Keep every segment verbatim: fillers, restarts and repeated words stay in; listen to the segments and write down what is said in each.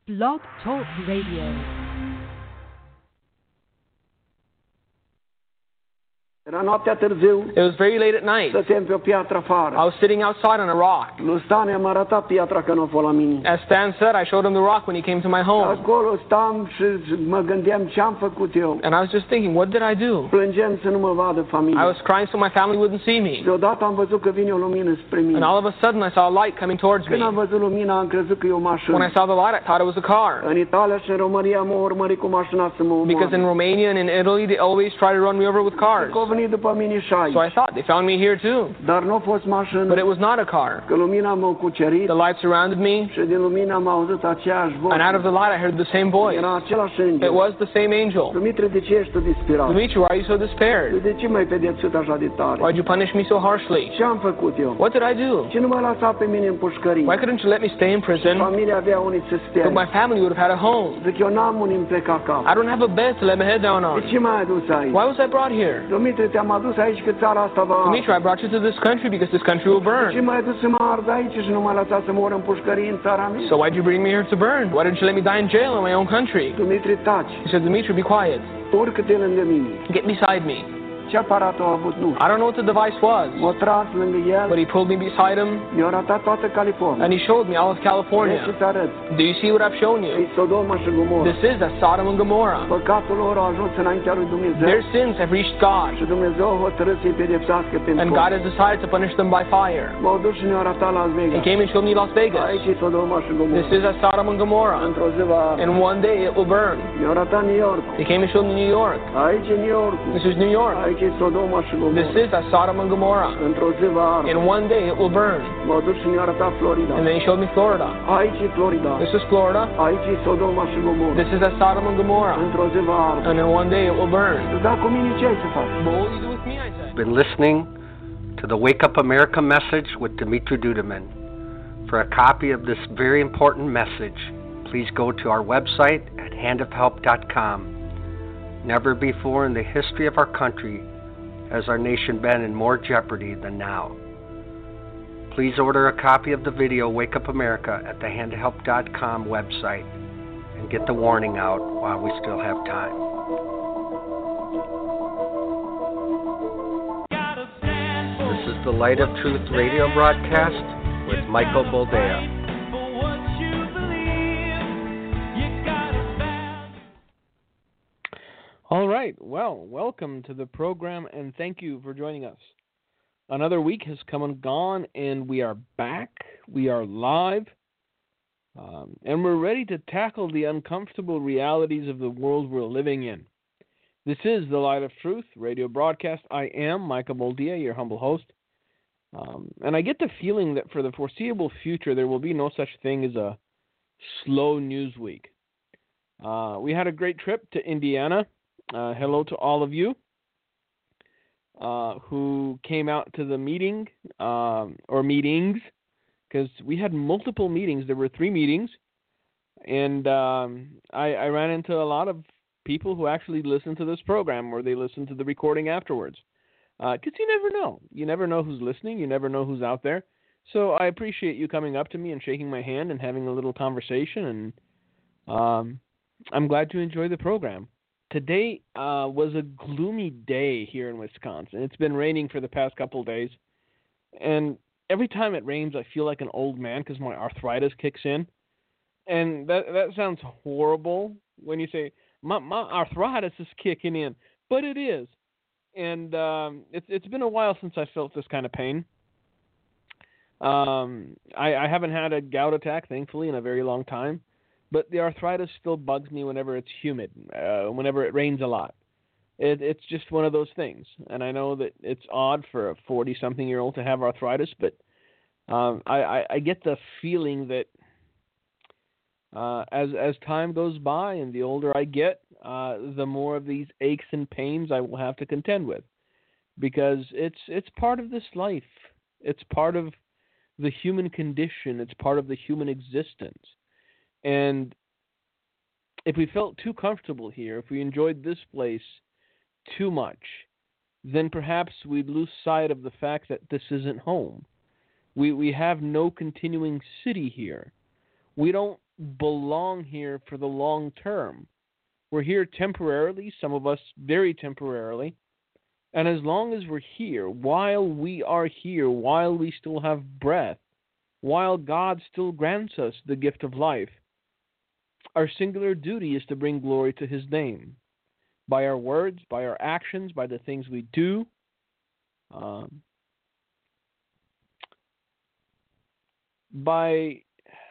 Blog Talk Radio. Era noaptea târziu. It was very late at night. Stăteam pe o piatră afară. I was sitting outside on a rock. Lui Stan i-am arătat piatra că nu a fost la mine. As Stan said, I showed him the rock when he came to my home. Acolo stam și mă gândeam ce am făcut eu. And I was just thinking, what did I do? Plângeam să nu mă vadă familia. I was crying so my family wouldn't see me. Deodată am văzut că vine o lumină spre mine. And all of a sudden I saw a light coming towards me. Când am văzut lumina, am crezut că e o mașină. When I saw the light, I thought it was a car. În Italia și în România m-au urmărit cu mașina să mă omoare. Because in Romania and in Italy, they always try to run me over with cars. Că au venit după mine și aici. So I thought they found me here too. Dar nu a fost mașină. But it was not a car. Că lumina m-a cucerit. The light surrounded me. Și din lumina am auzit aceeași voce. And out of the light, I heard the same voice. Era același înger. It was the same angel. Dumitru, de ce ești tu disperat? Dimitri, why are you so despaired? De ce m-ai pedepsit așa de tare? Why did you punish me so harshly? Ce am făcut eu? What did I do? Ce nu mă lăsa pe mine în pușcărie? Why couldn't you let me stay in prison? Familia avea unii să stea. But my family would have had a home. Zic, eu n-am unii îmi pleca cap. I don't have a bed to let my head down De on. ce m-ai adus aici? Why was I brought here? Dumitru, te-am adus aici că țara asta va... Dimitri, I brought you to this country because this country will De ce burn. m-ai adus să mă ard aici și nu m-ai lăsat să mor în pușcărie în țara mea? So why'd you bring me here to burn? Why didn't you let me die in jail in my own country? Dumitru, taci. He said, Dimitri, be quiet. Urcă-te lângă mine. Get beside me. Ce aparat a avut? Nu. I don't know what the device was, M-a tras lângă el. but he pulled me beside him Mi-a arătat toată California. and he showed me all of Vrei California. să-ți arăt? Do you see what I've shown E you? Sodoma și Gomorra. This is that Sodom and Gomorrah. Păcatul lor a ajuns înaintea lui Dumnezeu. Their sins have reached God, Și Dumnezeu a hotărât să-i pedepsească pentru and God has decided to punish them by fire. M-au dus și ne-au arătat Las He Vegas. came and showed me Las Vegas. Aici e Sodoma și Gomorra. This is that Sodom and Gomorrah. Într-o zi va... And one day it will burn. Mi-au arătat New York. He came and showed me New York. Aici e New York. This is New York. Aici e Sodoma și This Gomorra. is that Sodom and Gomorrah. Într-o zi va arde. In one day it will burn. M-au dus și ne-au arătat Florida. And then he showed me Florida. Aici e Florida. This is Florida. Aici e Sodoma și Gomorra. This is that Sodom and Gomorrah. Într-o zi va arde. And in one day it will burn. Dar cu mine ce ai să faci? But what will you do with me, I said? Been listening to the Wake Up America message with Dimitri Duduman. For a copy of this very important message, please go to our website at hand of help dot com. Never before in the history of our country has our nation been in more jeopardy than now. Please order a copy of the video Wake Up America at the hand of help dot com website and get the warning out while we still have time. This is the Light of Truth radio broadcast with Michael Boldea. All right. Well, welcome to the program, and thank you for joining us. Another week has come and gone, and we are back. We are live, um, and we're ready to tackle the uncomfortable realities of the world we're living in. This is the Light of Truth radio broadcast. I am Michael Boldea, your humble host, um, and I get the feeling that for the foreseeable future, there will be no such thing as a slow news week. Uh, we had a great trip to Indiana. Uh, hello to all of you uh, who came out to the meeting um, or meetings, because we had multiple meetings. There were three meetings, and um, I, I ran into a lot of people who actually listen to this program or they listen to the recording afterwards, because uh, you never know. You never know who's listening. You never know who's out there. So I appreciate you coming up to me and shaking my hand and having a little conversation, and um, I'm glad you enjoy the program. Today uh, was a gloomy day here in Wisconsin. It's been raining for the past couple of days, and every time it rains, I feel like an old man because my arthritis kicks in, and that that sounds horrible when you say, my, my arthritis is kicking in, but it is, and um, it's it's been a while since I felt this kind of pain. Um, I, I haven't had a gout attack, thankfully, in a very long time. But the arthritis still bugs me whenever it's humid, uh, whenever it rains a lot. It, it's just one of those things. And I know that it's odd for a forty-something-year-old to have arthritis, but um, I, I, I get the feeling that uh, as as time goes by and the older I get, uh, the more of these aches and pains I will have to contend with. Because it's it's part of this life. It's part of the human condition. It's part of the human existence. And if we felt too comfortable here, if we enjoyed this place too much, then perhaps we'd lose sight of the fact that this isn't home. We we have no continuing city here. We don't belong here for the long term. We're here temporarily, some of us very temporarily. And as long as we're here, while we are here, while we still have breath, while God still grants us the gift of life, our singular duty is to bring glory to His name. By our words, by our actions, by the things we do. Um, by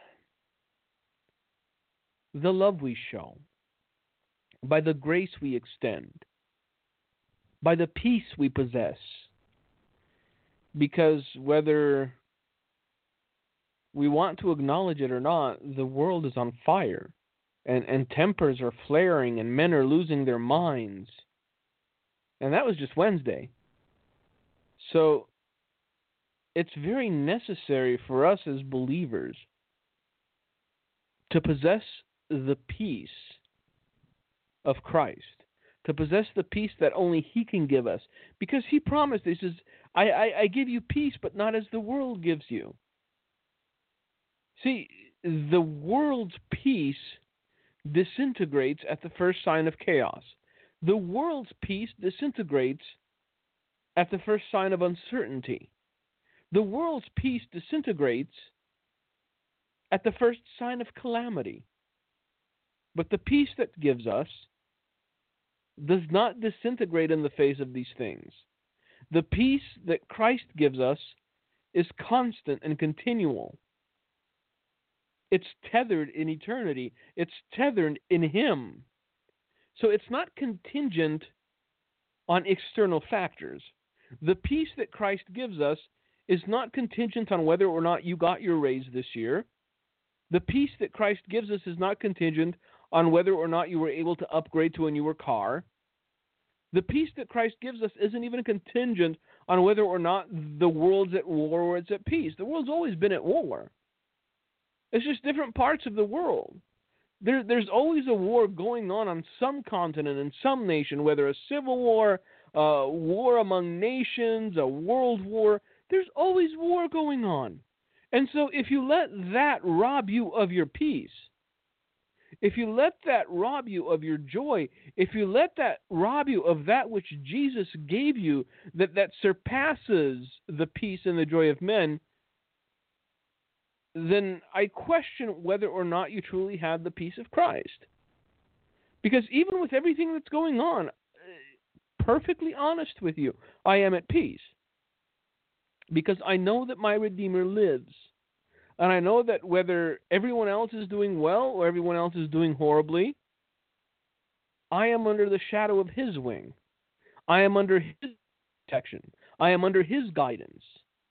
the love we show, by the grace we extend, by the peace we possess. Because whether we want to acknowledge it or not, the world is on fire, and, and tempers are flaring, and men are losing their minds. And that was just Wednesday. So it's very necessary for us as believers to possess the peace of Christ, to possess the peace that only He can give us. Because He promised, He says, I, I, I give you peace, but not as the world gives you. See, the world's peace disintegrates at the first sign of chaos. The world's peace disintegrates at the first sign of uncertainty. The world's peace disintegrates at the first sign of calamity. But the peace that gives us does not disintegrate in the face of these things. The peace that Christ gives us is constant and continual. It's tethered in eternity. It's tethered in Him. So it's not contingent on external factors. The peace that Christ gives us is not contingent on whether or not you got your raise this year. The peace that Christ gives us is not contingent on whether or not you were able to upgrade to a newer car. The peace that Christ gives us isn't even contingent on whether or not the world's at war or it's at peace. The world's always been at war. It's just different parts of the world. There, there's always a war going on on some continent, in some nation, whether a civil war, a war among nations, a world war. There's always war going on. And so if you let that rob you of your peace, if you let that rob you of your joy, if you let that rob you of that which Jesus gave you, that, that surpasses the peace and the joy of men, then I question whether or not you truly have the peace of Christ. Because even with everything that's going on, perfectly honest with you, I am at peace. Because I know that my Redeemer lives. And I know that whether everyone else is doing well or everyone else is doing horribly, I am under the shadow of His wing. I am under His protection. I am under His guidance.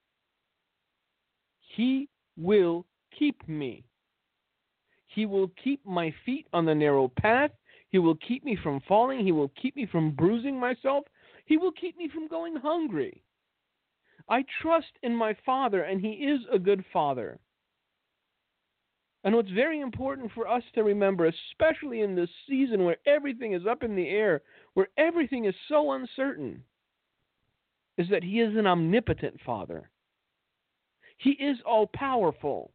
He will keep me. He will keep my feet on the narrow path. He will keep me from falling. He will keep me from bruising myself. He will keep me from going hungry. I trust in my Father, and He is a good Father. And what's very important for us to remember, especially in this season where everything is up in the air, where everything is so uncertain, is that He is an omnipotent Father. He is all-powerful.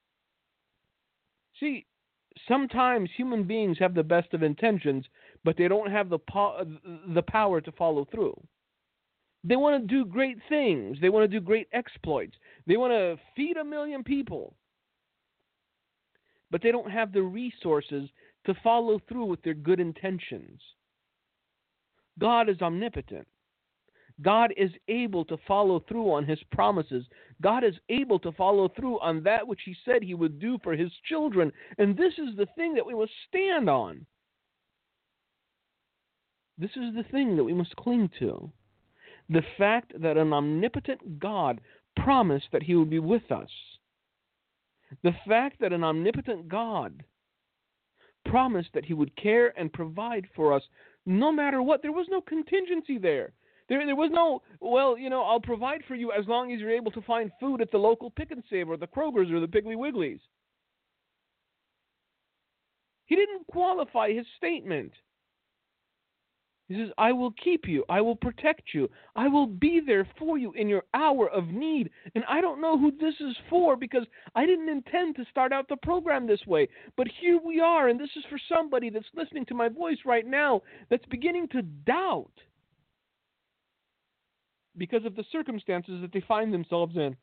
See, sometimes human beings have the best of intentions, but they don't have the po- the power to follow through. They want to do great things. They want to do great exploits. They want to feed a million people. But they don't have the resources to follow through with their good intentions. God is omnipotent. God is able to follow through on His promises. God is able to follow through on that which He said He would do for His children. And this is the thing that we must stand on. This is the thing that we must cling to. The fact that an omnipotent God promised that He would be with us. The fact that an omnipotent God promised that He would care and provide for us no matter what. There was no contingency there. There, there was no, well, you know, I'll provide for you as long as you're able to find food at the local Pick and Save or the Kroger's or the Piggly Wigglies. He didn't qualify His statement. He says, I will keep you. I will protect you. I will be there for you in your hour of need. And I don't know who this is for because I didn't intend to start out the program this way. But here we are, and this is for somebody that's listening to my voice right now that's beginning to doubt because of the circumstances that they find themselves in.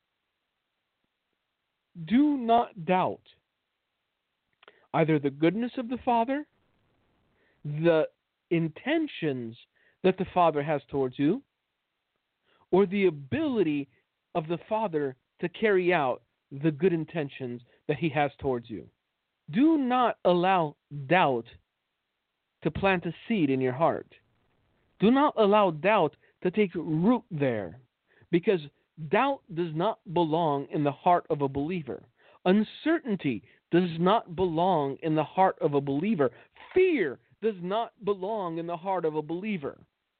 Do not doubt either the goodness of the Father, the intentions that the Father has towards you, or the ability of the Father to carry out the good intentions that He has towards you. Do not allow doubt to plant a seed in your heart. Do not allow doubt to take root there, because doubt does not belong in the heart of a believer. Uncertainty does not belong in the heart of a believer. Fear does not belong in the heart of a believer.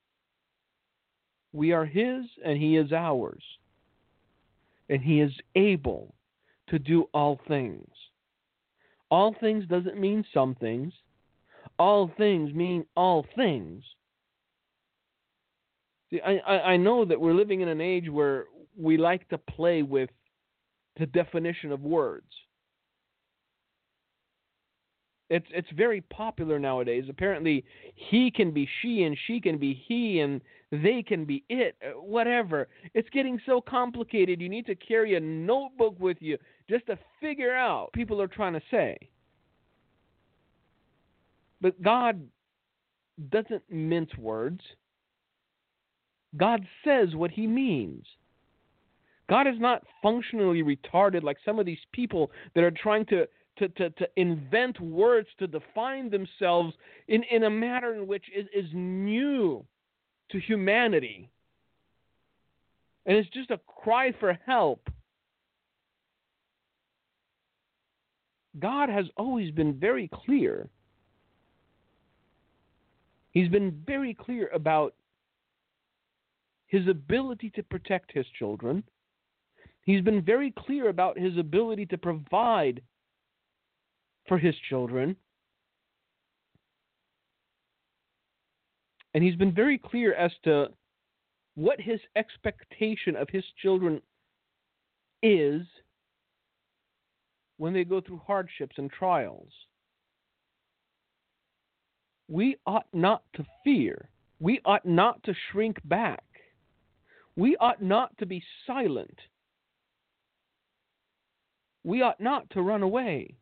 We are His and He is ours. And He is able to do all things. All things doesn't mean some things. All things mean all things. See, I, I, I know that we're living in an age where we like to play with the definition of words. It's it's very popular nowadays. Apparently, he can be she and she can be he and they can be it, whatever. It's getting so complicated. You need to carry a notebook with you just to figure out what people are trying to say. But God doesn't mince words. God says what He means. God is not functionally retarded like some of these people that are trying to To, to, to invent words to define themselves in, in a manner in which is, is new to humanity. And it's just a cry for help. God has always been very clear. He's been very clear about His ability to protect His children. He's been very clear about His ability to provide for His children. And He's been very clear as to what His expectation of His children is when they go through hardships and trials. We ought not to fear. We ought not to shrink back. We ought not to be silent. We ought not to run away.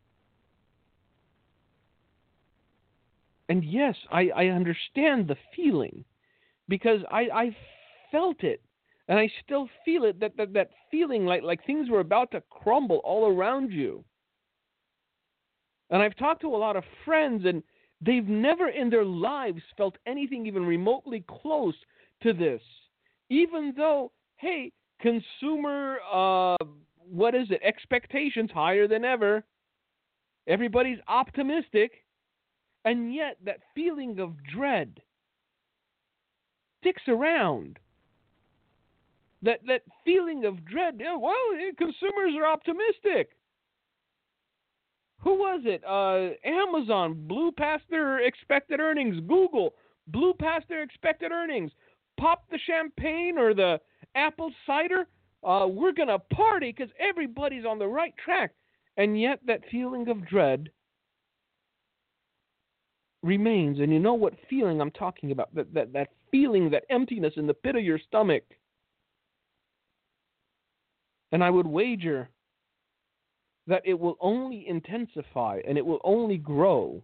And yes, I, I understand the feeling, because I, I felt it, and I still feel it, that, that, that feeling like, like things were about to crumble all around you. And I've talked to a lot of friends, and they've never in their lives felt anything even remotely close to this. Even though, hey, consumer, uh, what is it, expectations higher than ever. Everybody's optimistic. And yet that feeling of dread sticks around. That that feeling of dread, yeah, well, consumers are optimistic. Who was it? Uh, Amazon blew past their expected earnings. Google blew past their expected earnings. Pop the champagne or the apple cider. Uh, we're going to party because everybody's on the right track. And yet that feeling of dread remains. And you know what feeling I'm talking about? That, that, that feeling, that emptiness in the pit of your stomach. And I would wager that it will only intensify and it will only grow,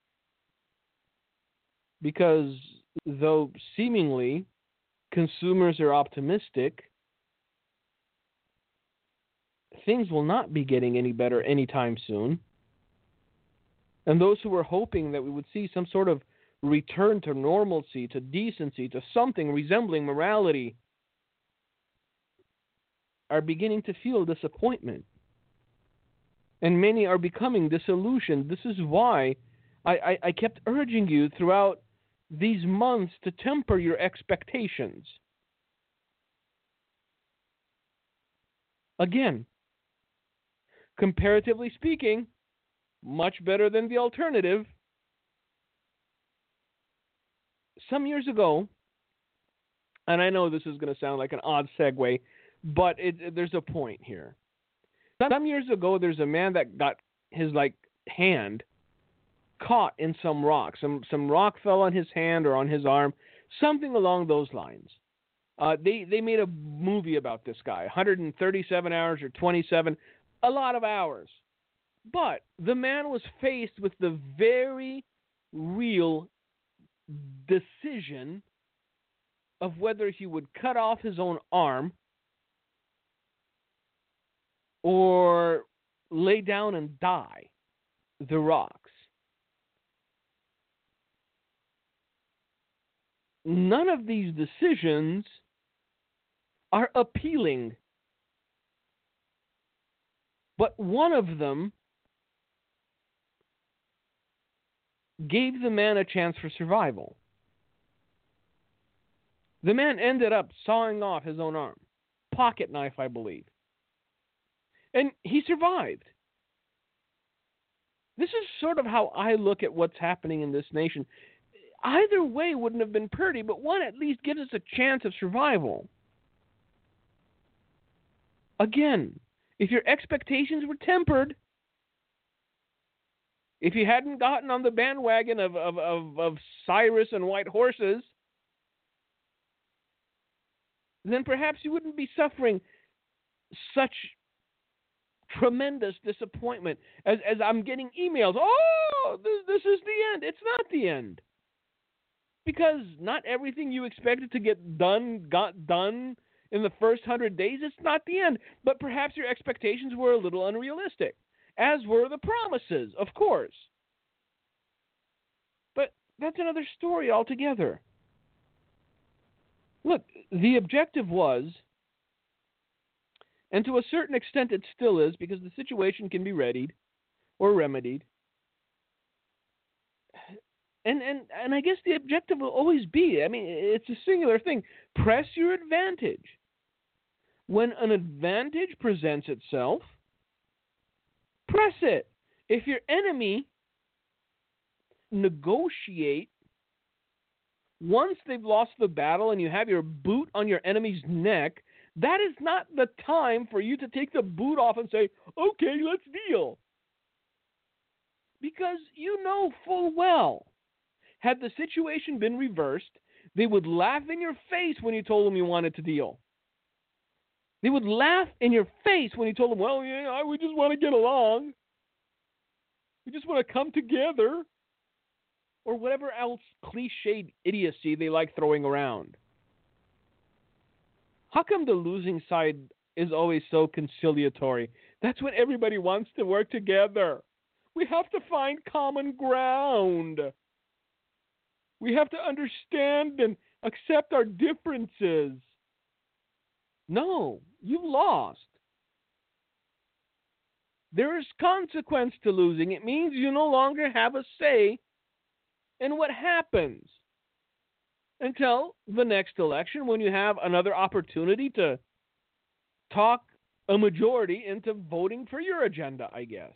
because though seemingly consumers are optimistic, things will not be getting any better anytime soon. And those who were hoping that we would see some sort of return to normalcy, to decency, to something resembling morality, are beginning to feel disappointment. And many are becoming disillusioned. This is why I, I, I kept urging you throughout these months to temper your expectations. Again, comparatively speaking, much better than the alternative. some years ago, and I know this is going to sound like an odd segue, but it, it, there's a point here. Some years ago, there's a man that got his like hand caught in some rock. Some some rock fell on his hand or on his arm, something along those lines. Uh, they they made a movie about this guy, one hundred thirty-seven hours or twenty-seven, a lot of hours. But the man was faced with the very real decision of whether he would cut off his own arm or lay down and die the rocks. None of these decisions are appealing, but one of them gave the man a chance for survival. The man ended up sawing off his own arm, pocket knife, I believe. And he survived. This is sort of how I look at what's happening in this nation. Either way wouldn't have been pretty, but one at least gives us a chance of survival. Again, if your expectations were tempered, if you hadn't gotten on the bandwagon of, of, of, of Cyrus and white horses, then perhaps you wouldn't be suffering such tremendous disappointment as, as I'm getting emails. Oh, this, this is the end. It's not the end. Because not everything you expected to get done got done in the first hundred days. It's not the end. But perhaps your expectations were a little unrealistic, as were the promises, of course. But that's another story altogether. Look, the objective was, and to a certain extent it still is, because the situation can be readied or remedied. And, and and I guess the objective will always be, I mean, it's a singular thing. Press your advantage. When an advantage presents itself, press it. If your enemy negotiate once they've lost the battle and you have your boot on your enemy's neck, that is not the time for you to take the boot off and say, okay, let's deal. Because you know full well, had the situation been reversed, they would laugh in your face when you told them you wanted to deal. They would laugh in your face when you told them, well, yeah, we just want to get along. We just want to come together. Or whatever else cliched idiocy they like throwing around. How come the losing side is always so conciliatory? That's when everybody wants to work together. We have to find common ground. We have to understand and accept our differences. No, you lost. There is consequence to losing. It means you no longer have a say in what happens until the next election, when you have another opportunity to talk a majority into voting for your agenda, I guess.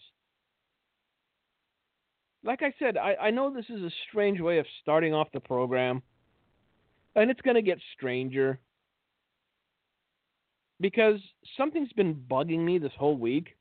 Like I said, I, I know this is a strange way of starting off the program, and it's going to get stranger, because something's been bugging me this whole week.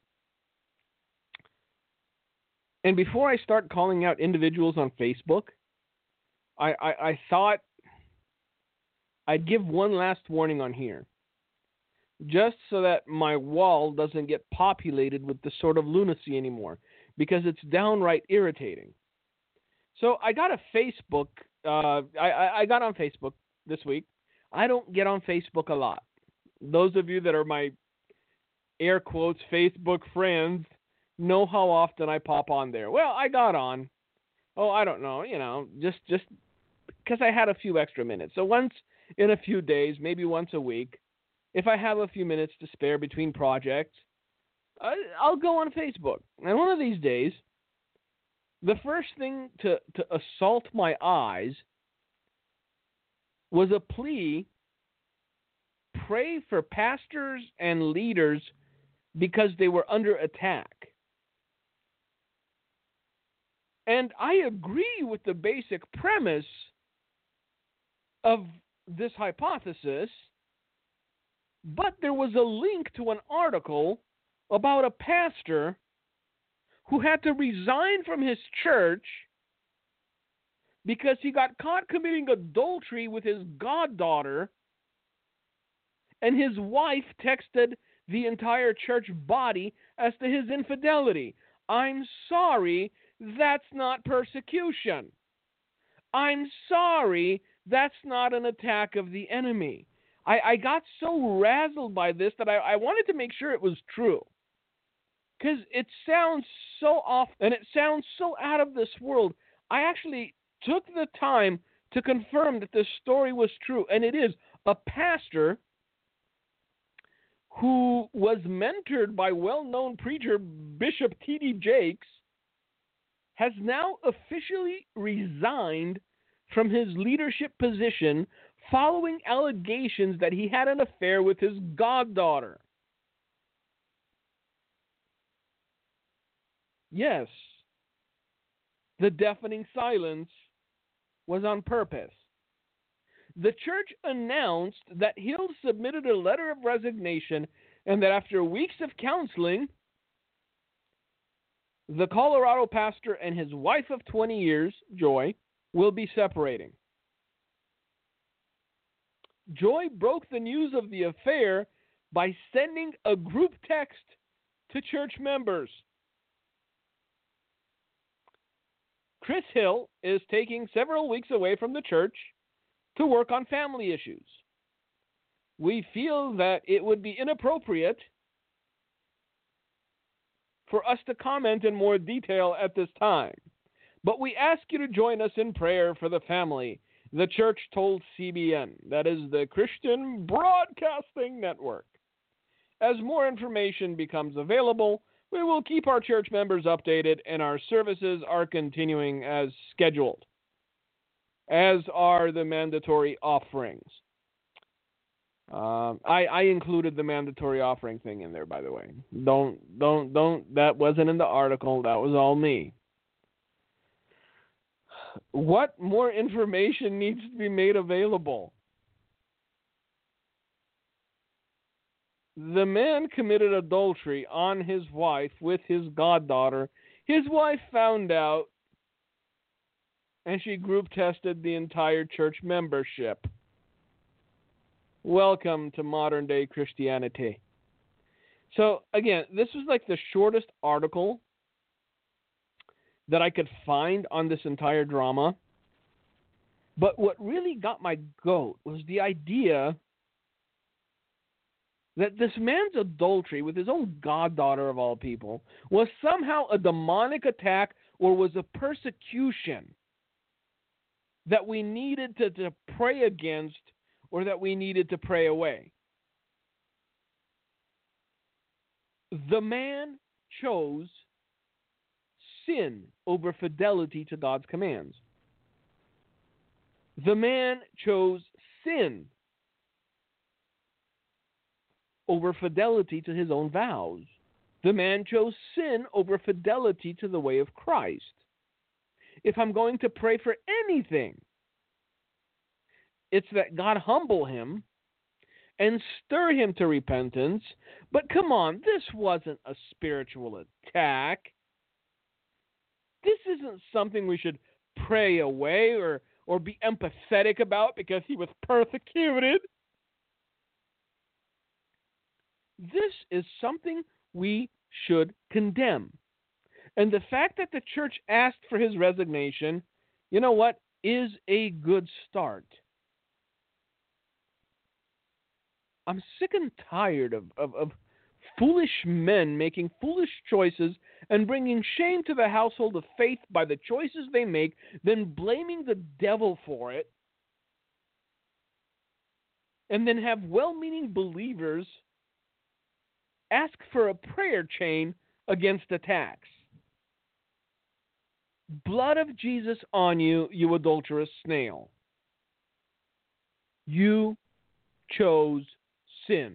And before I start calling out individuals on Facebook, I, I, I thought I'd give one last warning on here, just so that my wall doesn't get populated with this sort of lunacy anymore, because it's downright irritating. So I got a Facebook, uh, I, I got on Facebook this week. I don't get on Facebook a lot. Those of you that are my air quotes Facebook friends know how often I pop on there. Well, I got on. Oh, I don't know, you know, just just because I had a few extra minutes. So once in a few days, maybe once a week, if I have a few minutes to spare between projects, I, I'll go on Facebook. And one of these days, the first thing to, to assault my eyes was a plea, pray for pastors and leaders because they were under attack. And I agree with the basic premise, of this hypothesis, but there was a link to an article about a pastor who had to resign from his church because he got caught committing adultery with his goddaughter, and his wife texted the entire church body as to his infidelity. I'm sorry, that's not persecution. I'm sorry, that's not an attack of the enemy. I, I got so razzled by this that I, I wanted to make sure it was true. Because it sounds so off, and it sounds so out of this world. I actually took the time to confirm that this story was true, and it is. A pastor who was mentored by well-known preacher Bishop T D Jakes has now officially resigned from his leadership position following allegations that he had an affair with his goddaughter. Yes, the deafening silence was on purpose. The church announced that Hill submitted a letter of resignation and that after weeks of counseling, the Colorado pastor and his wife of twenty years, Joy, will be separating. Joy broke the news of the affair by sending a group text to church members. Chris Hill is taking several weeks away from the church to work on family issues. We feel that it would be inappropriate for us to comment in more detail at this time, but we ask you to join us in prayer for the family, the church told C B N, that is the Christian Broadcasting Network. As more information becomes available, we will keep our church members updated, and our services are continuing as scheduled, as are the mandatory offerings. Um, I, I included the mandatory offering thing in there, by the way. Don't, don't, don't. That wasn't in the article. That was all me. What more information needs to be made available? The man committed adultery on his wife with his goddaughter. His wife found out, and she group tested the entire church membership. Welcome to modern day Christianity. So again, this was like the shortest article that I could find on this entire drama. But what really got my goat was the idea that this man's adultery with his own goddaughter of all people was somehow a demonic attack or was a persecution that we needed to, to pray against or that we needed to pray away. The man chose sin over fidelity to God's commands. The man chose sin over fidelity to his own vows. The man chose sin over fidelity to the way of Christ. If I'm going to pray for anything, it's that God humble him and stir him to repentance. But come on, this wasn't a spiritual attack. This isn't something we should pray away or, or be empathetic about because he was persecuted. This is something we should condemn. And the fact that the church asked for his resignation, you know what, is a good start. I'm sick and tired of, of, of foolish men making foolish choices and bringing shame to the household of faith by the choices they make, then blaming the devil for it, and then have well-meaning believers ask for a prayer chain against attacks. Blood of Jesus on you, you adulterous snail. You chose sin.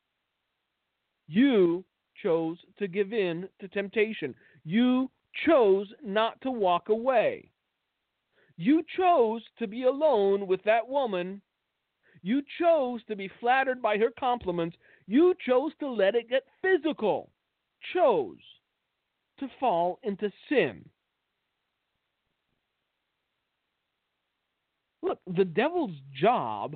You chose to give in to temptation. You chose not to walk away. You chose to be alone with that woman. You chose to be flattered by her compliments. You chose to let it get physical. Chose to fall into sin. Look, the devil's job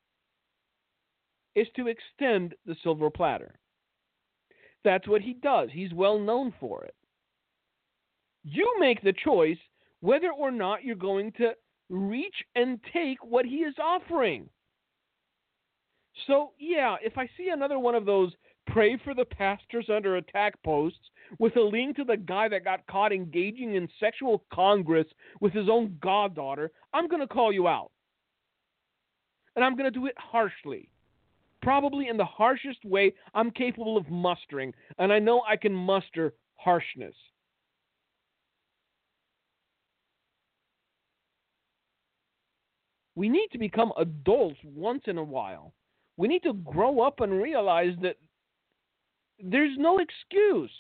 is to extend the silver platter. That's what he does. He's well known for it. You make the choice whether or not you're going to reach and take what he is offering. So, yeah, if I see another one of those pray for the pastors under attack posts with a link to the guy that got caught engaging in sexual congress with his own goddaughter, I'm going to call you out. And I'm going to do it harshly. Probably in the harshest way I'm capable of mustering. And I know I can muster harshness. We need to become adults once in a while. We need to grow up and realize that there's no excuse.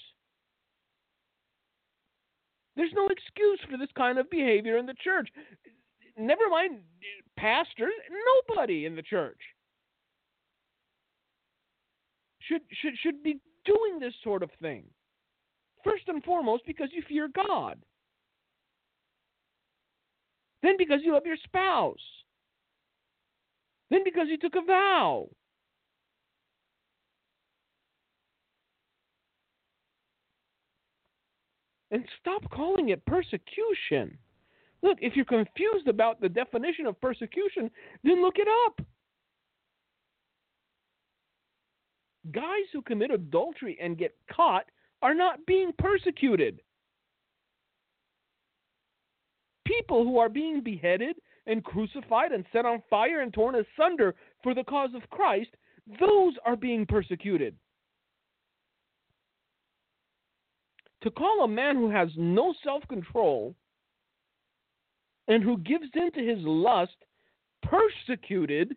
There's no excuse for this kind of behavior in the church. Never mind pastors, nobody in the church should should should be doing this sort of thing. First and foremost, because you fear God. Then because you love your spouse. Then because you took a vow. And stop calling it persecution. Look, if you're confused about the definition of persecution, then look it up. Guys who commit adultery and get caught are not being persecuted. People who are being beheaded and crucified and set on fire and torn asunder for the cause of Christ, those are being persecuted. To call a man who has no self-control and who gives in to his lust persecuted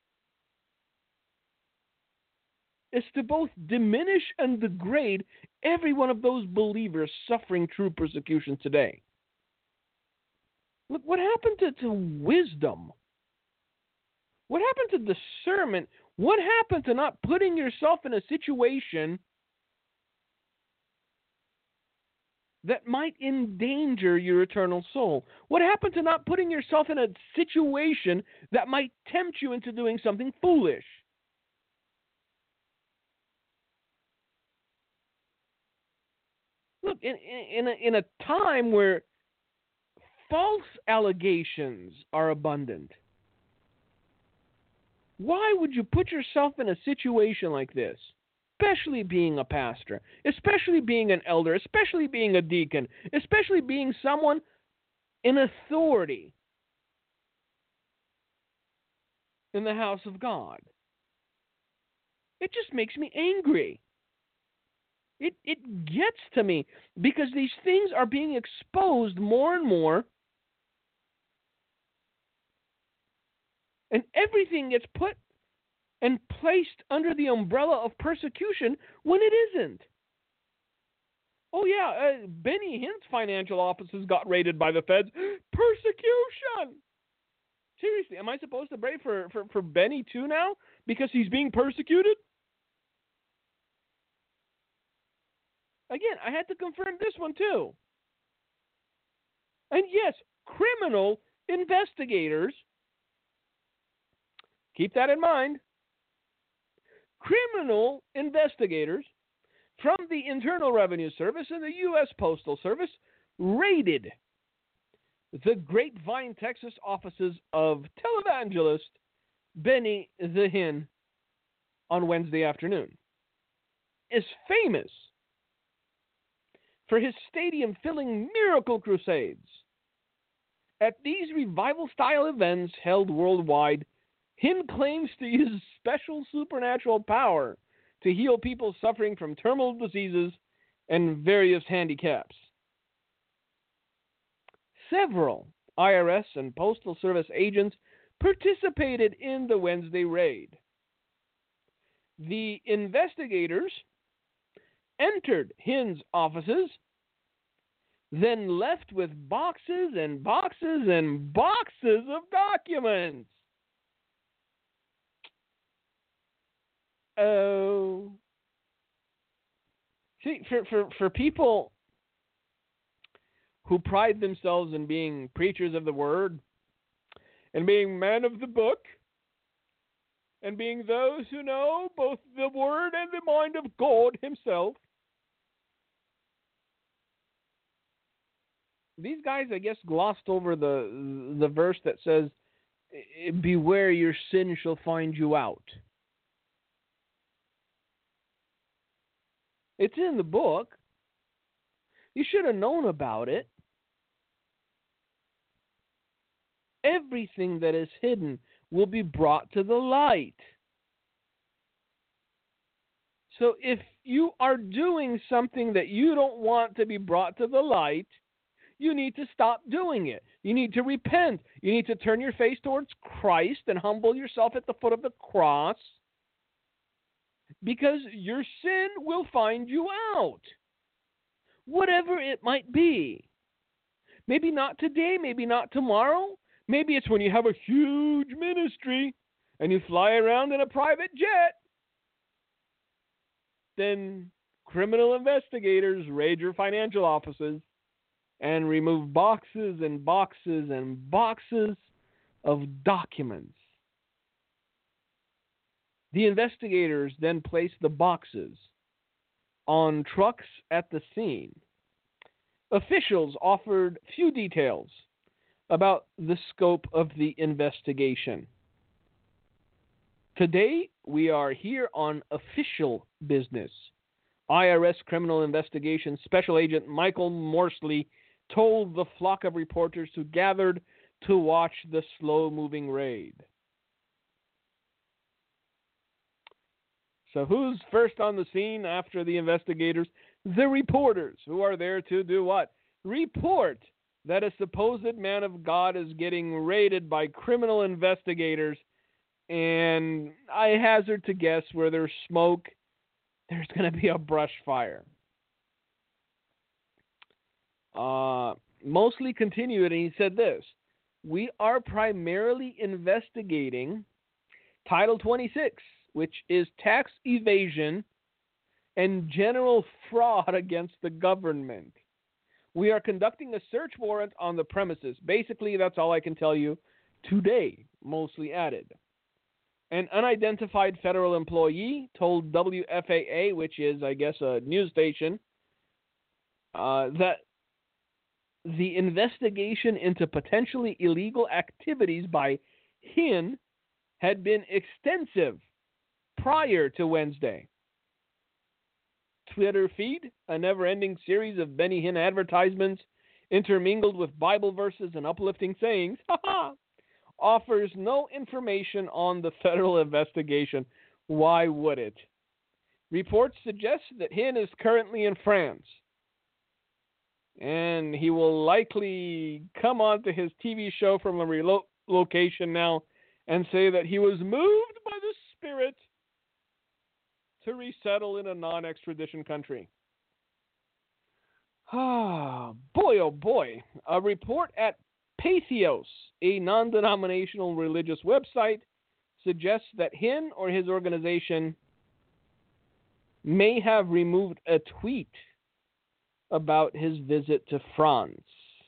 is to both diminish and degrade every one of those believers suffering true persecution today. Look, what happened to, to wisdom? What happened to discernment? What happened to not putting yourself in a situation that might endanger your eternal soul? What happened to not putting yourself in a situation that might tempt you into doing something foolish? Look, in, in, a, in a time where false allegations are abundant, why would you put yourself in a situation like this? Especially being a pastor, especially being an elder, especially being a deacon, especially being someone in authority in the house of God. It just makes me angry. It it gets to me because these things are being exposed more and more, and everything gets put and placed under the umbrella of persecution when it isn't. Oh yeah, uh, Benny Hinn's financial offices got raided by the feds. Persecution! Seriously, am I supposed to pray for, for, for Benny too now because he's being persecuted? Again, I had to confirm this one too. And yes, criminal investigators, keep that in mind, criminal investigators from the Internal Revenue Service and the U S Postal Service raided the Grapevine, Texas offices of televangelist Benny the Hinn on Wednesday afternoon. Is famous for his stadium-filling miracle crusades. At these revival-style events held worldwide, Hinn claims to use special supernatural power to heal people suffering from terminal diseases and various handicaps. Several I R S and Postal Service agents participated in the Wednesday raid. The investigators entered Hinn's offices then left with boxes and boxes and boxes of documents. Oh. See, for, for, for people who pride themselves in being preachers of the word and being men of the book and being those who know both the word and the mind of God himself, these guys, I guess, glossed over the the verse that says, beware your sin shall find you out. It's in the book. You should have known about it. Everything that is hidden will be brought to the light. So if you are doing something that you don't want to be brought to the light, you need to stop doing it. You need to repent. You need to turn your face towards Christ and humble yourself at the foot of the cross, because your sin will find you out, whatever it might be. Maybe not today, maybe not tomorrow. Maybe it's when you have a huge ministry and you fly around in a private jet. Then criminal investigators raid your financial offices and remove boxes and boxes and boxes of documents. The investigators then place the boxes on trucks at the scene. Officials offered few details about the scope of the investigation. Today, we are here on official business. I R S Criminal Investigation Special Agent Michael Morsley told the flock of reporters who gathered to watch the slow-moving raid. So who's first on the scene after the investigators? The reporters, who are there to do what? Report that a supposed man of God is getting raided by criminal investigators, and I hazard to guess where there's smoke, there's going to be a brush fire. Uh, Mosley continued, and he said this: we are primarily investigating Title twenty-six, which is tax evasion and general fraud against the government. We are conducting a search warrant on the premises. Basically, that's all I can tell you today, Mosley added. An unidentified federal employee told W F A A, which is, I guess, a news station, uh, that the investigation into potentially illegal activities by Hinn had been extensive prior to Wednesday. Twitter feed, a never-ending series of Benny Hinn advertisements intermingled with Bible verses and uplifting sayings, offers no information on the federal investigation. Why would it? Reports suggest that Hinn is currently in France, and he will likely come onto his T V show from a remote location now and say that he was moved by the Spirit to resettle in a non-extradition country. Ah, boy, oh boy. A report at Patheos, a non-denominational religious website, suggests that Hinn or his organization may have removed a tweet about his visit to France.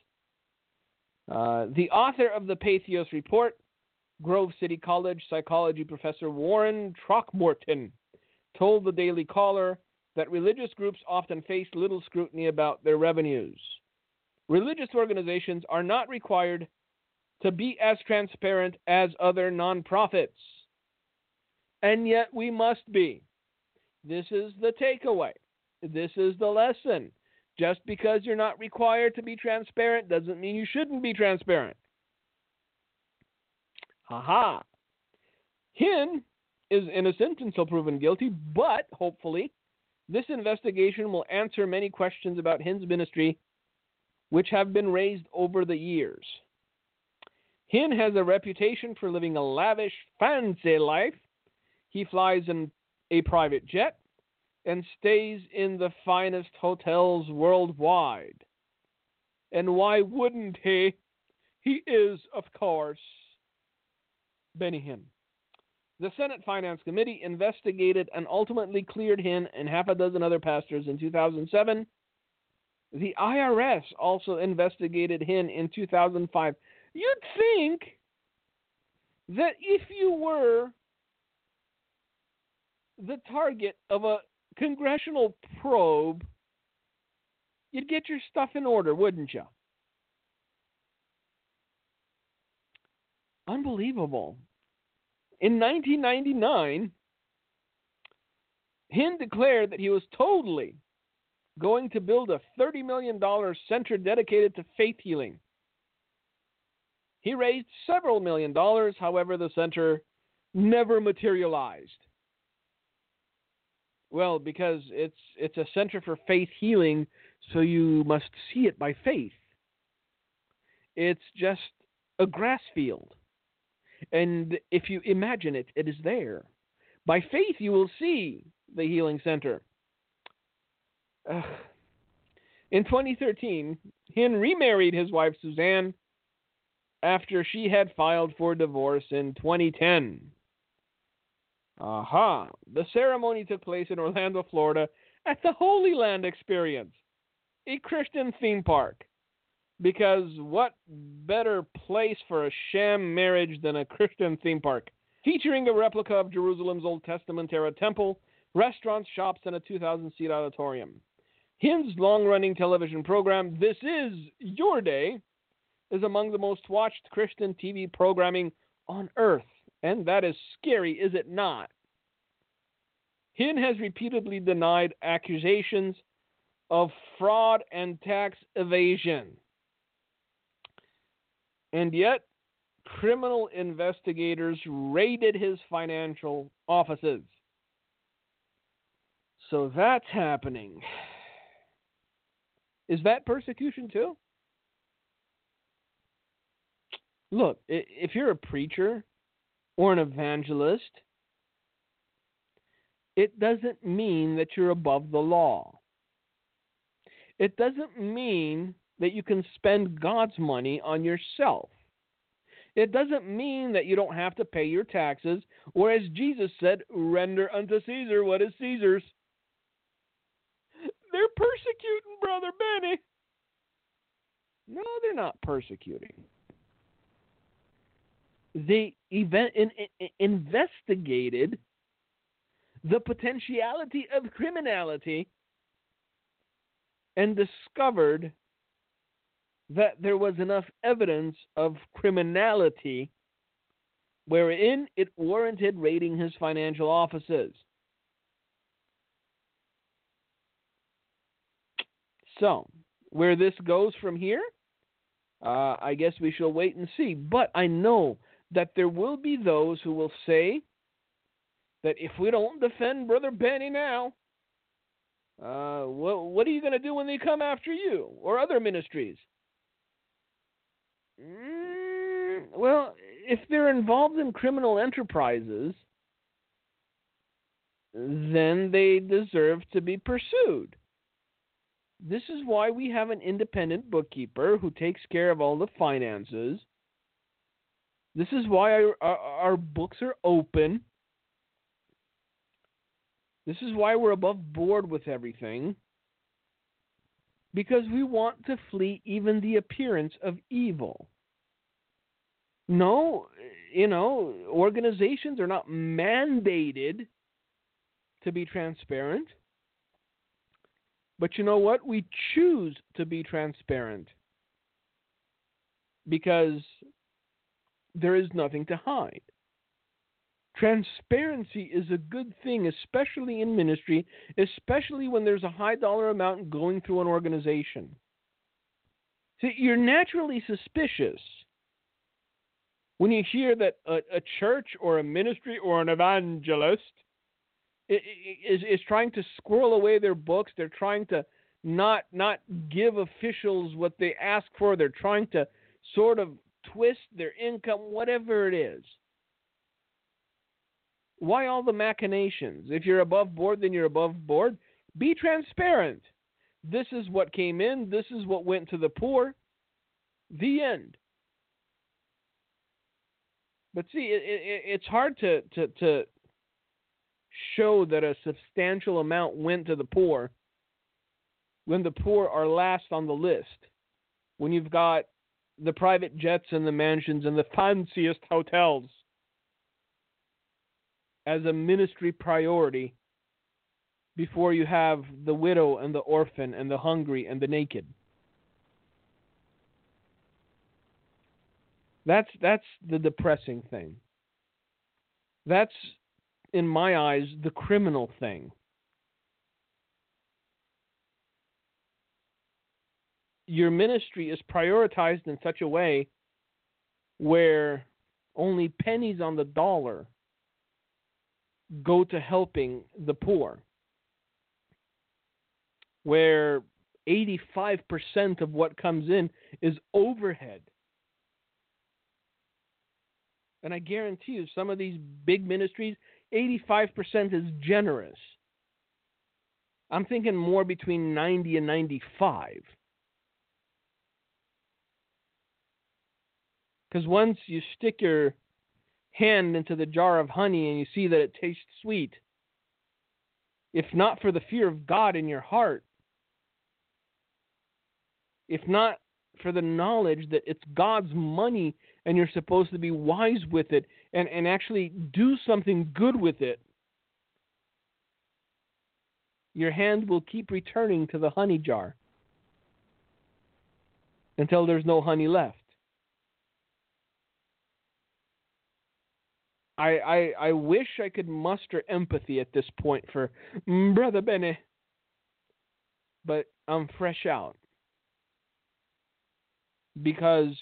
Uh, the author of the Patheos report, Grove City College psychology professor Warren Throckmorton, told the Daily Caller that religious groups often face little scrutiny about their revenues. Religious organizations are not required to be as transparent as other nonprofits, and yet we must be. This is the takeaway. This is the lesson. Just because you're not required to be transparent doesn't mean you shouldn't be transparent. Aha. Hinn is innocent until proven guilty, but hopefully this investigation will answer many questions about Hinn's ministry which have been raised over the years. Hinn has a reputation for living a lavish, fancy life. He flies in a private jet and stays in the finest hotels worldwide. And why wouldn't he? He is, of course, Benny Hinn. The Senate Finance Committee investigated and ultimately cleared Hinn and half a dozen other pastors in two thousand seven. The I R S also investigated Hinn in two thousand five. You'd think that if you were the target of a congressional probe, you'd get your stuff in order, wouldn't you? Unbelievable. In nineteen ninety-nine, Hinn declared that he was totally going to build a thirty million dollars center dedicated to faith healing. He raised several million dollars, however, the center never materialized. Well, because it's it's a center for faith healing, so you must see it by faith. It's just a grass field. And if you imagine it, it is there. By faith, you will see the healing center. Uh, in twenty thirteen, Hinn remarried his wife, Suzanne, after she had filed for divorce in twenty ten. Aha! The ceremony took place in Orlando, Florida, at the Holy Land Experience, a Christian theme park. Because what better place for a sham marriage than a Christian theme park, featuring a replica of Jerusalem's Old Testament-era temple, restaurants, shops, and a two thousand seat auditorium. Hinn's long-running television program, This Is Your Day, is among the most watched Christian T V programming on earth. And that is scary, is it not? Hinn has repeatedly denied accusations of fraud and tax evasion. And yet, criminal investigators raided his financial offices. So that's happening. Is that persecution too? Look, if you're a preacher or an evangelist, it doesn't mean that you're above the law. It doesn't mean that you can spend God's money on yourself. It doesn't mean that you don't have to pay your taxes, or as Jesus said, render unto Caesar what is Caesar's. They're persecuting Brother Benny. No, they're not persecuting. They event, in, in, investigated the potentiality of criminality and discovered that there was enough evidence of criminality wherein it warranted raiding his financial offices. So, where this goes from here, uh, I guess we shall wait and see. But I know that there will be those who will say that if we don't defend Brother Benny now, uh, what, what are you going to do when they come after you or other ministries? Mm, well, if they're involved in criminal enterprises, then they deserve to be pursued. This is why we have an independent bookkeeper who takes care of all the finances. This is why our, our, our books are open. This is why we're above board with everything. Because we want to flee even the appearance of evil. No, you know, organizations are not mandated to be transparent. But you know what? We choose to be transparent because there is nothing to hide. Transparency is a good thing, especially in ministry, especially when there's a high dollar amount going through an organization. See, you're naturally suspicious when you hear that a, a church or a ministry or an evangelist is is trying to squirrel away their books. They're trying to not not give officials what they ask for. They're trying to sort of twist their income, whatever it is. Why all the machinations? If you're above board, then you're above board. Be transparent. This is what came in. This is what went to the poor. The end. But see, it, it, it's hard to, to, to show that a substantial amount went to the poor when the poor are last on the list. When you've got the private jets and the mansions and the fanciest hotels as a ministry priority before you have the widow and the orphan and the hungry and the naked. That's that's the depressing thing. That's, in my eyes, the criminal thing. Your ministry is prioritized in such a way where only pennies on the dollar go to helping the poor, where eighty-five percent of what comes in is overhead. And I guarantee you, some of these big ministries, eighty-five percent is generous. I'm thinking more between ninety and ninety-five. Because once you stick your hand into the jar of honey and you see that it tastes sweet, if not for the fear of God in your heart, if not for the knowledge that it's God's money and you're supposed to be wise with it and, and actually do something good with it, your hand will keep returning to the honey jar until there's no honey left. I, I, I wish I could muster empathy at this point for Brother Benny, but I'm fresh out. Because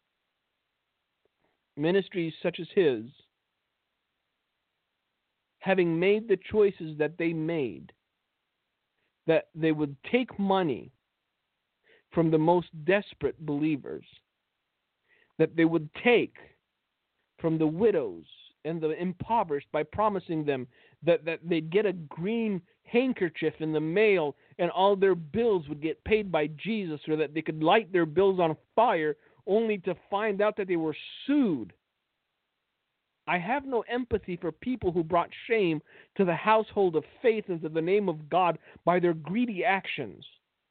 ministries such as his, having made the choices that they made, that they would take money from the most desperate believers, that they would take from the widows and the impoverished by promising them that, that they'd get a green handkerchief in the mail and all their bills would get paid by Jesus, or that they could light their bills on fire only to find out that they were sued. I have no empathy for people who brought shame to the household of faith and to the name of God by their greedy actions,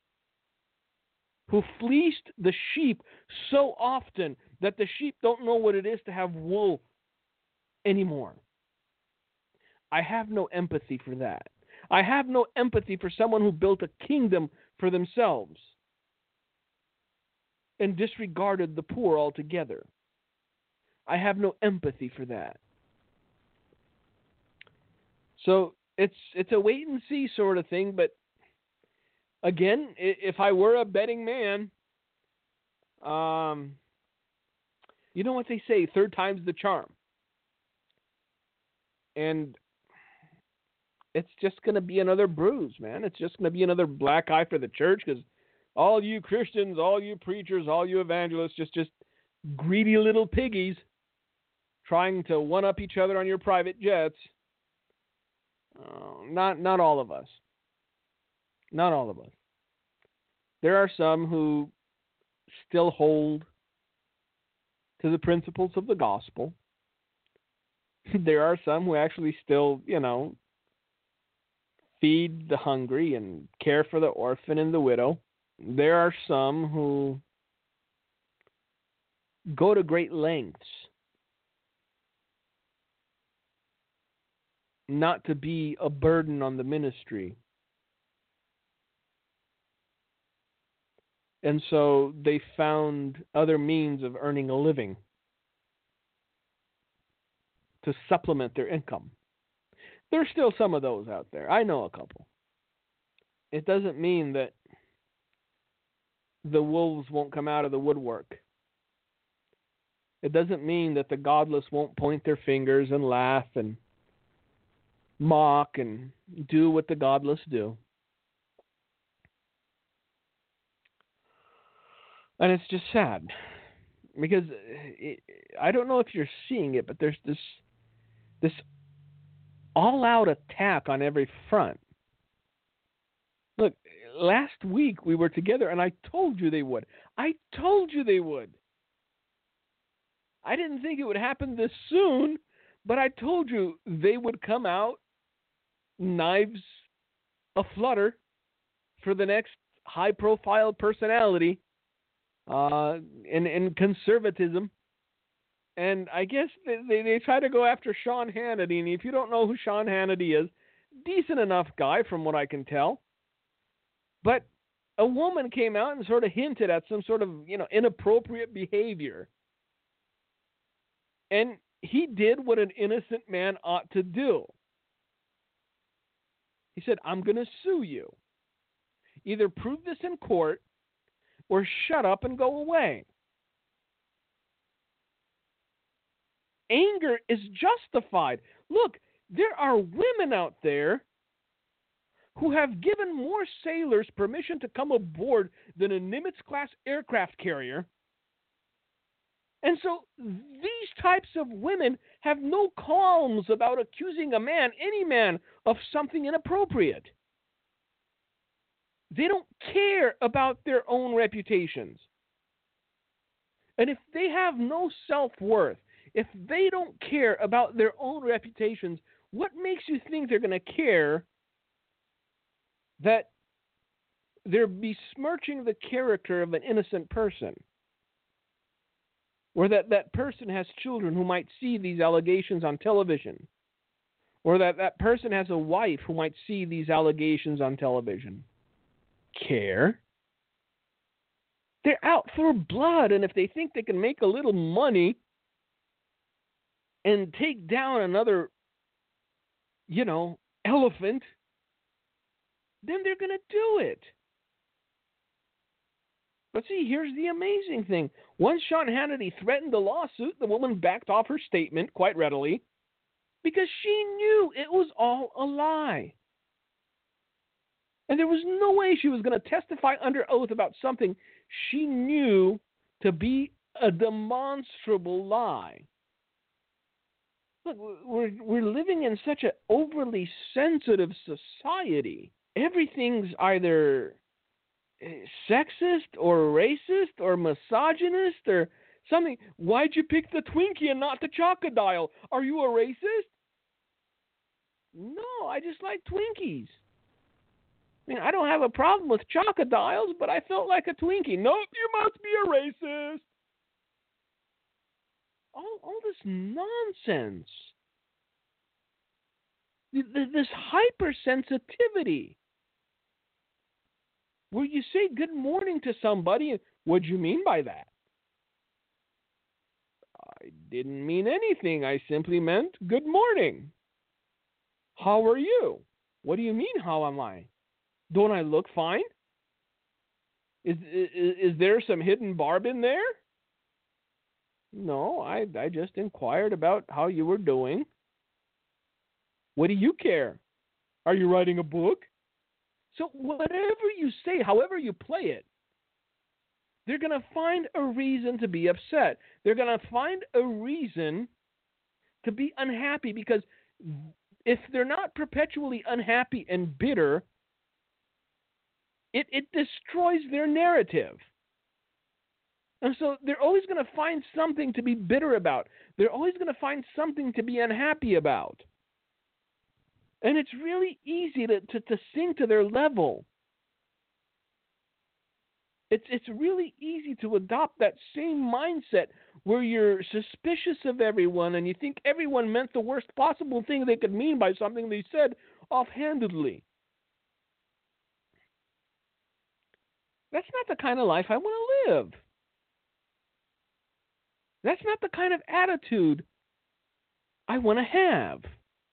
who fleeced the sheep so often that the sheep don't know what it is to have wool anymore. I have no empathy for that. I have no empathy for someone who built a kingdom for themselves and disregarded the poor altogether. I have no empathy for that. So it's it's a wait and see sort of thing, but again, if I were a betting man, um, you know what they say, third time's the charm. And it's just going to be another bruise, man. It's just going to be another black eye for the church, because all you Christians, all you preachers, all you evangelists, just, just greedy little piggies trying to one-up each other on your private jets. Uh, not, not all of us. Not all of us. There are some who still hold to the principles of the gospel. There are some who actually still, you know, feed the hungry and care for the orphan and the widow. There are some who go to great lengths not to be a burden on the ministry. And so they found other means of earning a living to supplement their income. There's still some of those out there. I know a couple. It doesn't mean that the wolves won't come out of the woodwork. It doesn't mean that the godless won't point their fingers and laugh and mock and do what the godless do. And it's just sad because it, I don't know if you're seeing it, but there's this this all-out attack on every front. Look, last week we were together, and I told you they would. I told you they would. I didn't think it would happen this soon, but I told you they would come out knives aflutter for the next high-profile personality uh, in, in conservatism. And I guess they, they, they try to go after Sean Hannity. And if you don't know who Sean Hannity is, decent enough guy from what I can tell. But a woman came out and sort of hinted at some sort of, you know, inappropriate behavior. And he did what an innocent man ought to do. He said, I'm going to sue you. Either prove this in court or shut up and go away. Anger is justified. Look, there are women out there who have given more sailors permission to come aboard than a Nimitz-class aircraft carrier. And so these types of women have no qualms about accusing a man, any man, of something inappropriate. They don't care about their own reputations. And if they have no self-worth, if they don't care about their own reputations, what makes you think they're going to care that they're besmirching the character of an innocent person? Or that that person has children who might see these allegations on television? Or that that person has a wife who might see these allegations on television? Care? They're out for blood, and if they think they can make a little money and take down another, you know, elephant, then they're going to do it. But see, here's the amazing thing. Once Sean Hannity threatened a lawsuit, the woman backed off her statement quite readily because she knew it was all a lie. And there was no way she was going to testify under oath about something she knew to be a demonstrable lie. Look, we're, we're living in such an overly sensitive society. Everything's either sexist or racist or misogynist or something. Why'd you pick the Twinkie and not the Chocodile? Are you a racist? No, I just like Twinkies. I mean, I don't have a problem with Chocodiles, but I felt like a Twinkie. Nope, you must be a racist. All, all this nonsense. This hypersensitivity. Where you say good morning to somebody, what do you mean by that? I didn't mean anything. I simply meant good morning. How are you? What do you mean, how am I? Don't I look fine? Is, is, is there some hidden barb in there? No, I, I just inquired about how you were doing. What do you care? Are you writing a book? So whatever you say, however you play it, they're going to find a reason to be upset. They're going to find a reason to be unhappy, because if they're not perpetually unhappy and bitter, it, it destroys their narrative. And so they're always going to find something to be bitter about. They're always going to find something to be unhappy about. And it's really easy to, to, to sink to their level. It's it's really easy to adopt that same mindset where you're suspicious of everyone and you think everyone meant the worst possible thing they could mean by something they said offhandedly. That's not the kind of life I want to live. That's not the kind of attitude I want to have.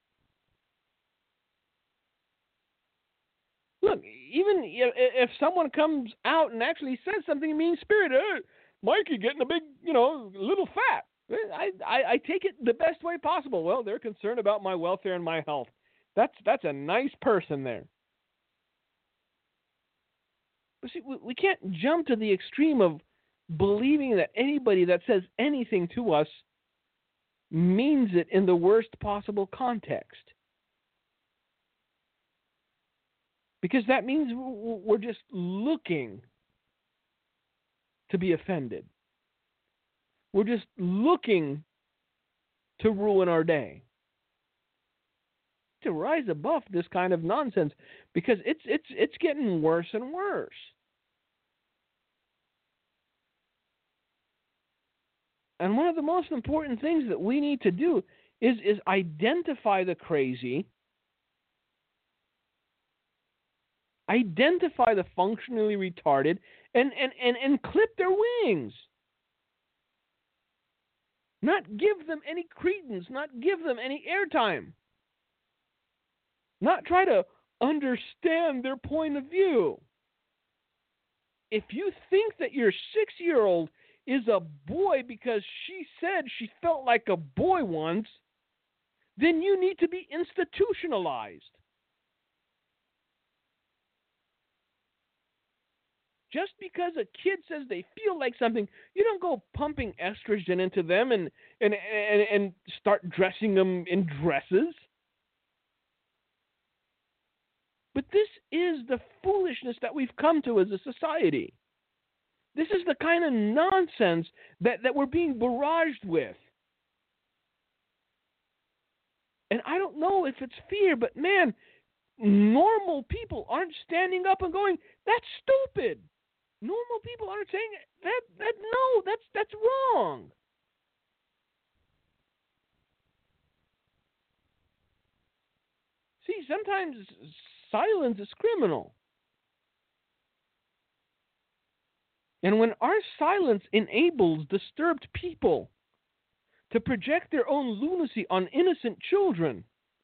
Look, even if someone comes out and actually says something mean-spirited, hey, Mike, you're getting a big, you know, little fat. I, I, I take it the best way possible. Well, they're concerned about my welfare and my health. That's that's a nice person there. But see, we, we can't jump to the extreme of believing that anybody that says anything to us means it in the worst possible context. Because that means we're just looking to be offended. We're just looking to ruin our day. To rise above this kind of nonsense, because it's it's it's getting worse and worse. And one of the most important things that we need to do is is identify the crazy, identify the functionally retarded, and, and, and, and clip their wings. Not give them any credence, not give them any airtime. Not try to understand their point of view. If you think that your six-year-old is a boy because she said she felt like a boy once, then you need to be institutionalized. Just because a kid says they feel like something, you don't go pumping estrogen into them and and, and, and start dressing them in dresses. But this is the foolishness that we've come to as a society. This is the kind of nonsense that, that we're being barraged with. And I don't know if it's fear, but man, normal people aren't standing up and going, that's stupid. Normal people aren't saying that, that no, that's that's wrong. See, sometimes silence is criminal. And when our silence enables disturbed people to project their own lunacy on innocent children,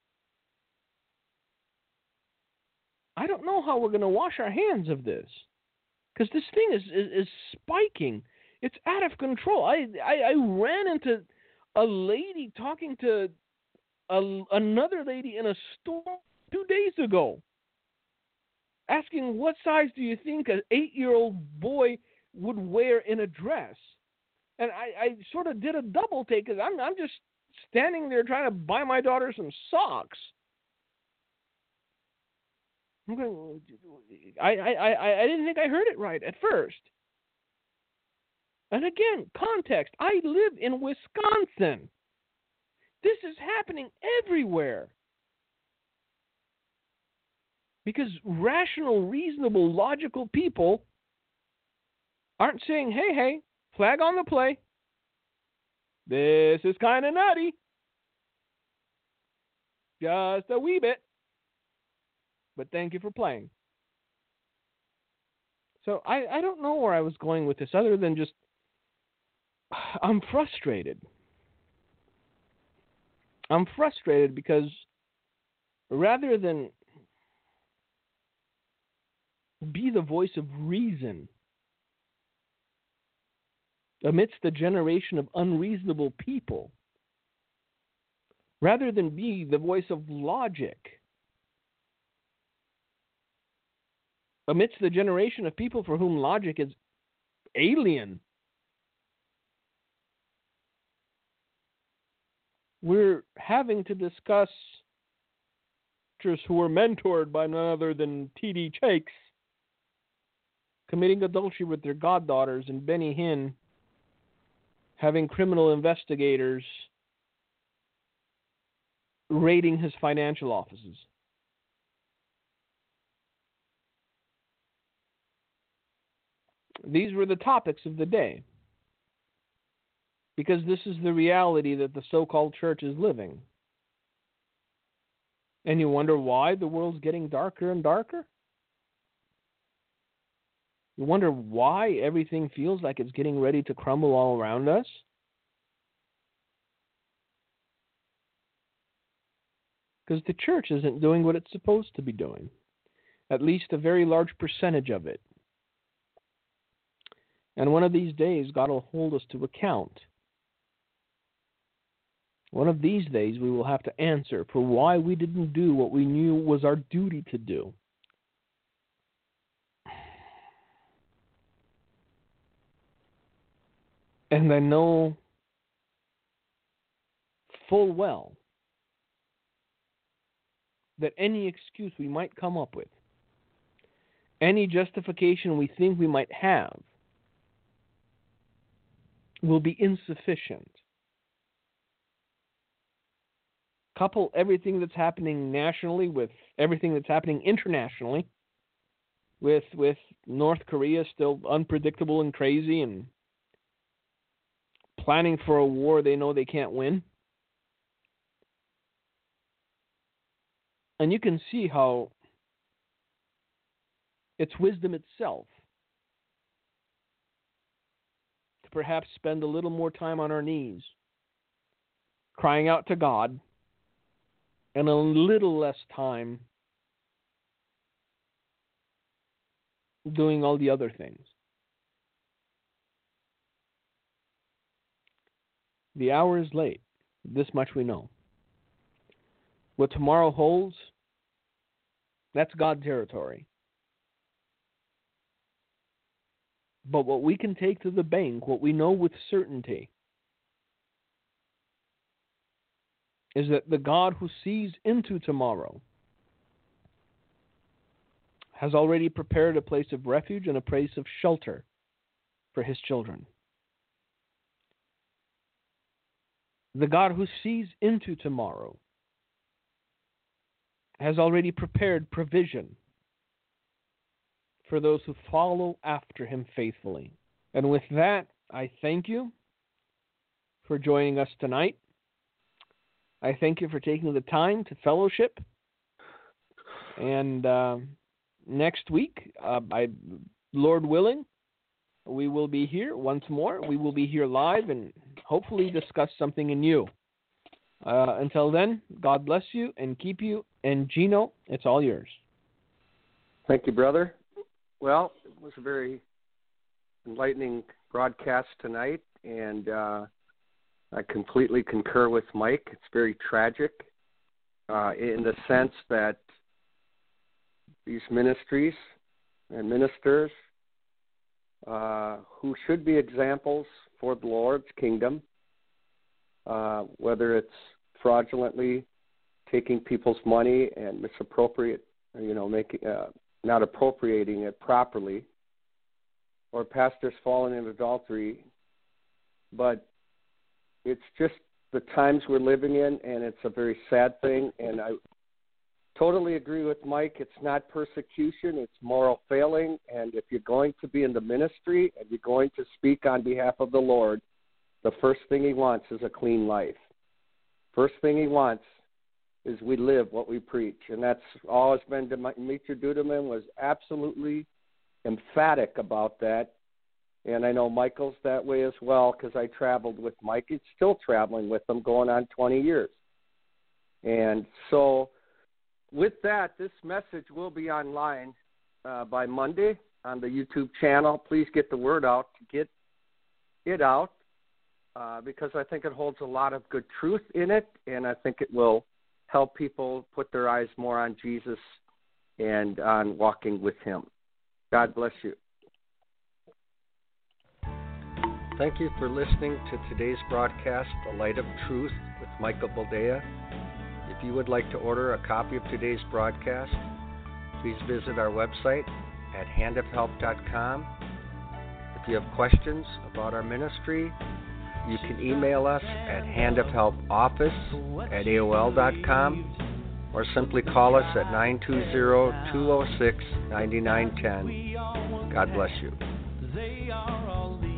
I don't know how we're going to wash our hands of this. Because this thing is, is, is spiking. It's out of control. I, I, I ran into a lady talking to a, another lady in a store two days ago, asking what size do you think an eight-year-old boy would wear in a dress. And I, I sort of did a double take because I'm, I'm just standing there trying to buy my daughter some socks. I'm going, I, I, I, I didn't think I heard it right at first. And again, context. I live in Wisconsin. This is happening everywhere. Because rational, reasonable, logical people aren't saying, hey, hey, flag on the play. This is kind of nutty. Just a wee bit. But thank you for playing. So I, I don't know where I was going with this other than just I'm frustrated. I'm frustrated because rather than be the voice of reason amidst the generation of unreasonable people, rather than be the voice of logic amidst the generation of people for whom logic is alien, we're having to discuss teachers who were mentored by none other than T D Jakes committing adultery with their goddaughters, and Benny Hinn having criminal investigators raiding his financial offices. These were the topics of the day, because this is the reality that the so-called church is living. And you wonder why the world's getting darker and darker? You wonder why everything feels like it's getting ready to crumble all around us? Because the church isn't doing what it's supposed to be doing. At least a very large percentage of it. And one of these days, God will hold us to account. One of these days, we will have to answer for why we didn't do what we knew was our duty to do. And I know full well that any excuse we might come up with, any justification we think we might have, will be insufficient. Couple everything that's happening nationally with everything that's happening internationally, with with North Korea still unpredictable and crazy and planning for a war they know they can't win. And you can see how it's wisdom itself to perhaps spend a little more time on our knees, crying out to God, and a little less time doing all the other things. The hour is late. This much we know. What tomorrow holds, that's God territory. But what we can take to the bank, what we know with certainty, is that the God who sees into tomorrow has already prepared a place of refuge and a place of shelter for his children. The God who sees into tomorrow has already prepared provision for those who follow after him faithfully. And with that, I thank you for joining us tonight. I thank you for taking the time to fellowship. And uh, next week, uh, I, Lord willing, we will be here once more. We will be here live and hopefully discuss something new. Uh, until then, God bless you and keep you. And Gino, it's all yours. Thank you, brother. Well, it was a very enlightening broadcast tonight, and uh, I completely concur with Mike. It's very tragic uh, in the sense that these ministries and ministers uh, who should be examples for the Lord's kingdom, uh, whether it's fraudulently taking people's money and misappropriate, you know, making uh, not appropriating it properly, or pastors falling in adultery, but it's just the times we're living in, and it's a very sad thing, and I totally agree with Mike. It's not persecution, it's moral failing, and if you're going to be in the ministry and you're going to speak on behalf of the Lord, the first thing he wants is a clean life. First thing he wants is we live what we preach, and that's always been. Dimitri Duduman was absolutely emphatic about that, and I know Michael's that way as well because I traveled with Mike. He's still traveling with him, going on twenty years. And so with that, this message will be online uh, by Monday on the YouTube channel. Please get the word out to get it out uh, because I think it holds a lot of good truth in it, and I think it will help people put their eyes more on Jesus and on walking with him. God bless you. Thank you for listening to today's broadcast, The Light of Truth with Michael Boldea. If you would like to order a copy of today's broadcast, please visit our website at hand of help dot com. If you have questions about our ministry, you can email us at handofhelpoffice at A O L dot com or simply call us at nine two zero, two zero six, nine nine one zero. God bless you.